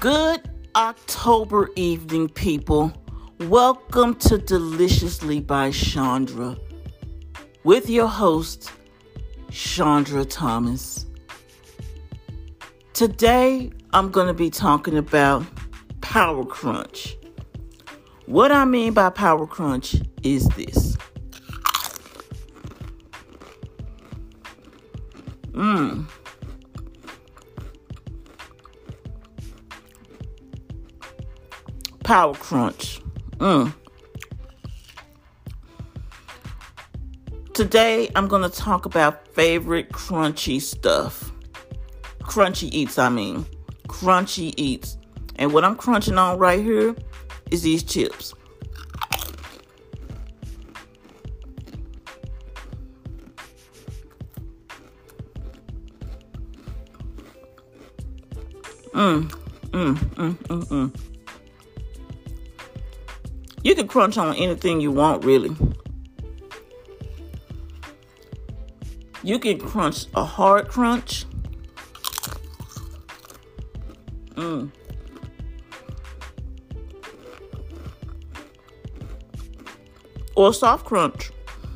Good October evening, people. Welcome to Deliciously by Chandra with your host, Chandra Thomas. Today, I'm going to be talking about Power Crunch. What I mean by Power Crunch is this. Power Crunch. Today, I'm going to talk about favorite crunchy stuff. Crunchy eats. And what I'm crunching on right here is these chips. You can crunch on anything you want, really. You can crunch a hard crunch. Or a soft crunch.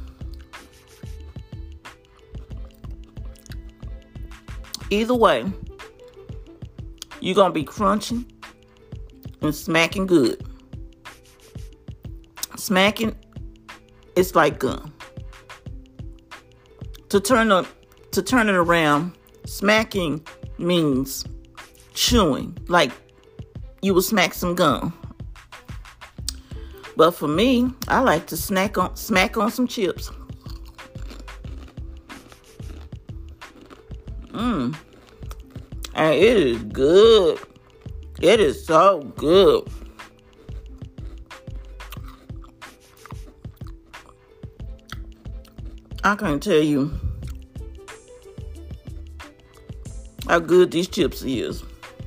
Either way, you're going to be crunching and smacking good. Smacking is like gum. To turn it around, smacking means chewing, like you would smack some gum. But for me, I like to smack on some chips. And it is good. It is so good. I can't tell you how good these chips is.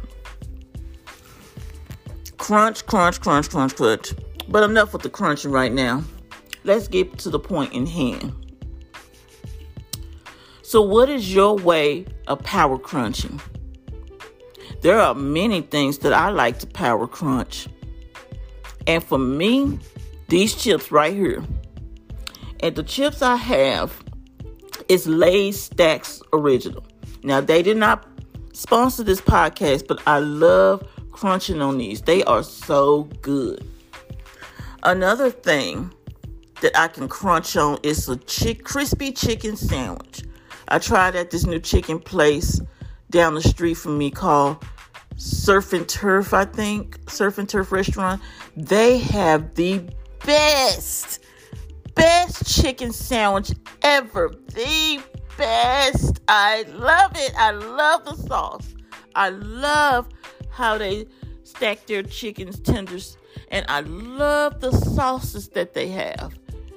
Crunch, crunch, crunch, crunch, crunch. But enough with the crunching right now. Let's get to the point in hand. So what is your way of power crunching? There are many things that I like to power crunch. And for me, these chips right here. And the chips I have is Lay's Stacks Original. Now, they did not sponsor this podcast, but I love crunching on these. They are so good. Another thing that I can crunch on is a crispy chicken sandwich. I tried at this new chicken place down the street from me called Surf and Turf, I think. Surf and Turf restaurant. They have the best chicken sandwich ever. The best. I love it. I love the sauce. I love how they stack their chicken tenders. And I love the sauces that they have.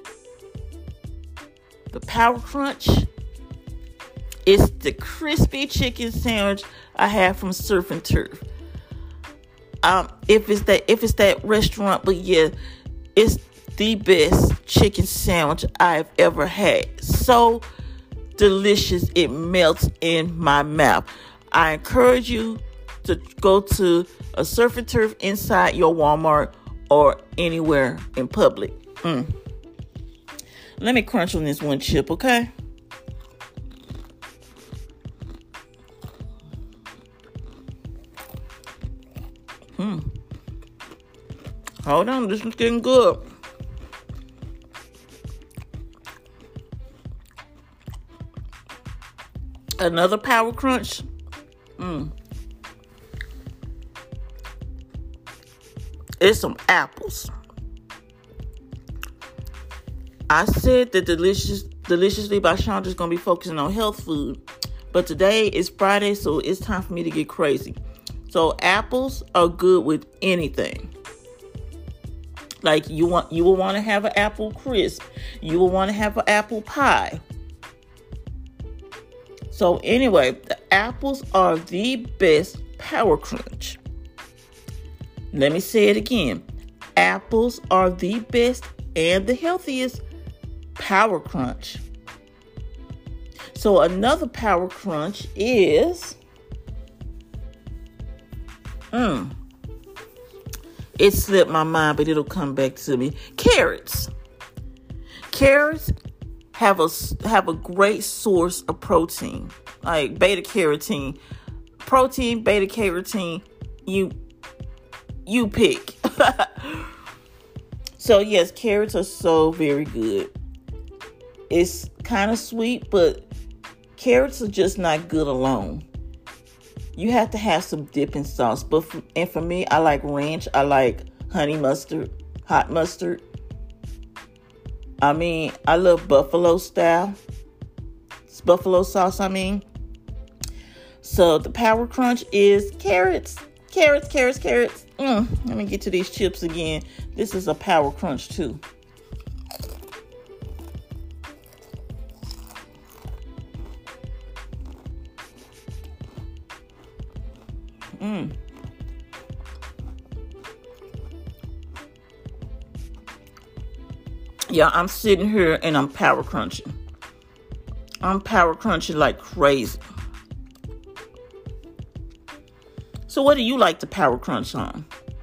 The Power Crunch is the crispy chicken sandwich I have from Surf and Turf. If it's that restaurant, but yeah, it's the best chicken sandwich I've ever had. So delicious, it melts in my mouth. I encourage you to go to a Surf and Turf inside your Walmart or anywhere in public. Let me crunch on this one chip, okay? Hold on, this is getting good. Another power crunch. It's some apples. I said that Deliciously by Chandra is going to be focusing on health food. But today is Friday, so it's time for me to get crazy. So apples are good with anything. Like you will want to have an apple crisp. You will want to have an apple pie. So anyway, the apples are the best power crunch. Let me say it again. Apples are the best and the healthiest power crunch. So another power crunch is It slipped my mind, but it'll come back to me. Carrots. Carrots have a great source of protein, like beta carotene. Protein, beta carotene, you pick. So yes, carrots are so very good. It's kind of sweet, but carrots are just not good alone. You have to have some dipping sauce. And for me, I like ranch. I like honey mustard, hot mustard. I love buffalo style. It's buffalo sauce, So the Power Crunch is carrots. Carrots. Let me get to these chips again. This is a Power Crunch too. Yeah, I'm sitting here and I'm power crunching. I'm power crunching like crazy. So what do you like to power crunch on?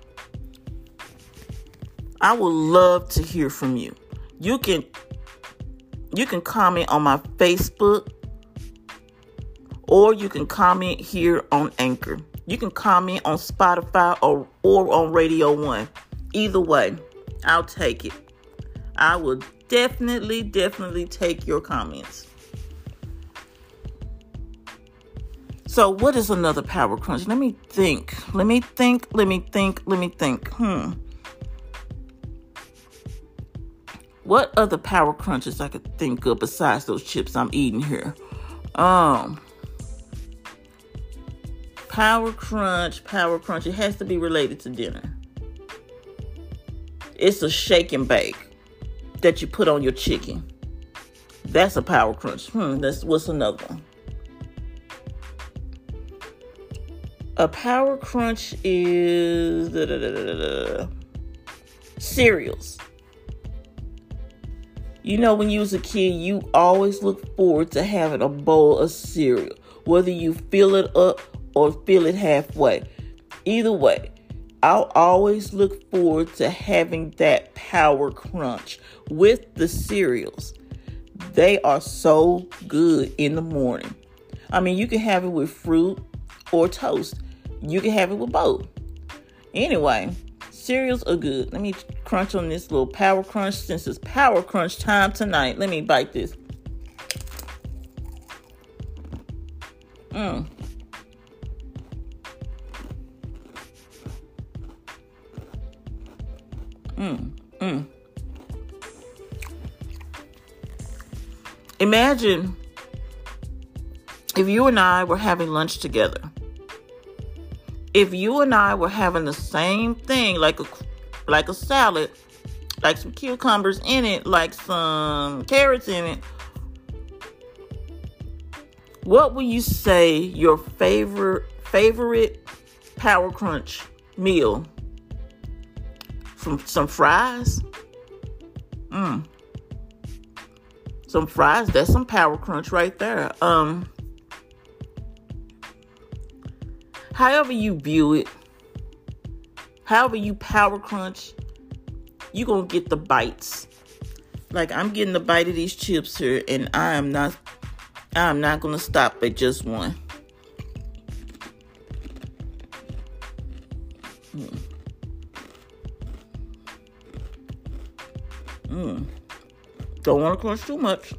I would love to hear from you. You can comment on my Facebook, or you can comment here on Anchor. You can comment on Spotify or on Radio 1. Either way, I'll take it. I will definitely take your comments. So what is another power crunch? Let me think. What other power crunches I could think of besides those chips I'm eating here? Power crunch. It has to be related to dinner. It's a shake and bake that you put on your chicken. That's a power crunch. What's another one? A power crunch is cereals. You know, when you was a kid, you always look forward to having a bowl of cereal, whether you fill it up or fill it halfway. Either way, I'll always look forward to having that power crunch with the cereals. They are so good in the morning. You can have it with fruit or toast. You can have it with both. Anyway, cereals are good. Let me crunch on this little power crunch since it's power crunch time tonight. Let me bite this. Imagine if you and I were having lunch together. If you and I were having the same thing, like a salad, like some cucumbers in it, like some carrots in it, what would you say your favorite Power Crunch meal? Some fries? Some fries, that's some Power Crunch right there. However you view it, however you power crunch, you gonna get the bites. Like I'm getting the bite of these chips here, and I'm not gonna stop at just one. Don't want to crunch too much.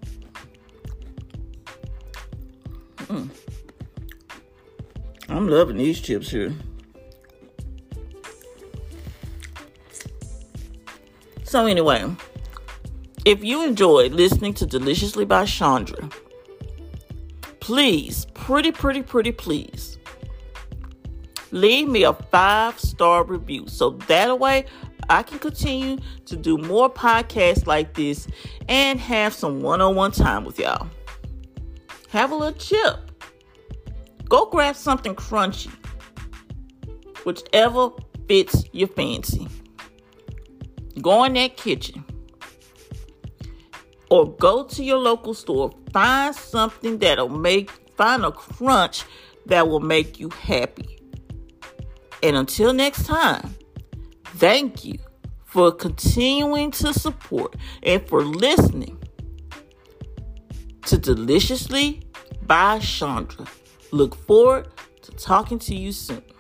I'm loving these chips here. So anyway, if you enjoyed listening to Deliciously by Chandra, please, pretty please, leave me a 5-star review. So that way I can continue to do more podcasts like this and have some one-on-one time with y'all. Have a little chip. Go grab something crunchy, whichever fits your fancy. Go in that kitchen or go to your local store. Find something find a crunch that will make you happy. And until next time, Thank you for continuing to support and for listening to Deliciously by Chandra. Look forward to talking to you soon.